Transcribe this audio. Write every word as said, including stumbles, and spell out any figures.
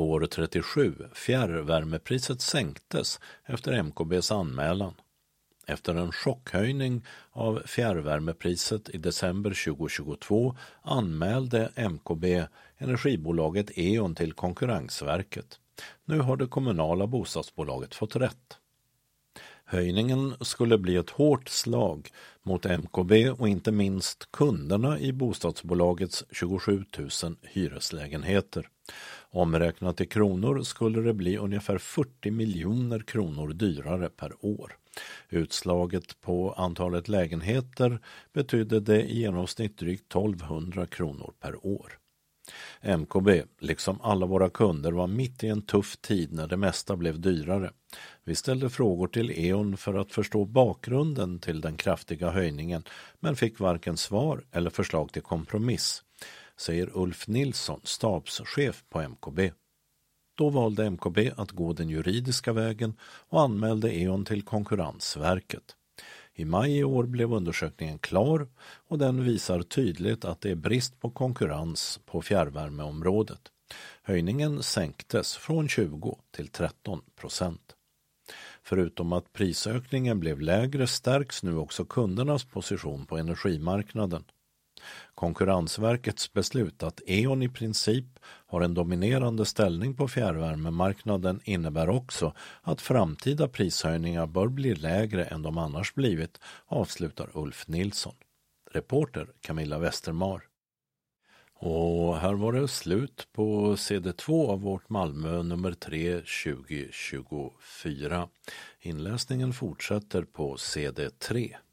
Spår trettiosju, fjärrvärmepriset sänktes efter M K B:s anmälan. Efter en chockhöjning av fjärrvärmepriset i december tjugohundratjugotvå anmälde M K B energibolaget E.ON till Konkurrensverket. Nu har det kommunala bostadsbolaget fått rätt. Höjningen skulle bli ett hårt slag mot M K B och inte minst kunderna i bostadsbolagets tjugosju tusen hyreslägenheter. Omräknat i kronor skulle det bli ungefär fyrtio miljoner kronor dyrare per år. Utslaget på antalet lägenheter betydde det i genomsnitt drygt tolvhundra kronor per år. M K B, liksom alla våra kunder, var mitt i en tuff tid när det mesta blev dyrare. Vi ställde frågor till E.ON för att förstå bakgrunden till den kraftiga höjningen, men fick varken svar eller förslag till kompromiss, säger Ulf Nilsson, stabschef på M K B. Då valde M K B att gå den juridiska vägen och anmälde E.ON till Konkurrensverket. I maj i år blev undersökningen klar och den visar tydligt att det är brist på konkurrens på fjärrvärmeområdet. Höjningen sänktes från tjugo till tretton procent. Förutom att prisökningen blev lägre stärks nu också kundernas position på energimarknaden. Konkurrensverkets beslut att E.ON i princip har en dominerande ställning på fjärrvärmemarknaden innebär också att framtida prishöjningar bör bli lägre än de annars blivit, avslutar Ulf Nilsson. Reporter Camilla Westermar. Och här var det slut på C D två av vårt Malmö nummer tre tjugo tjugofyra. Inläsningen fortsätter på C D tre.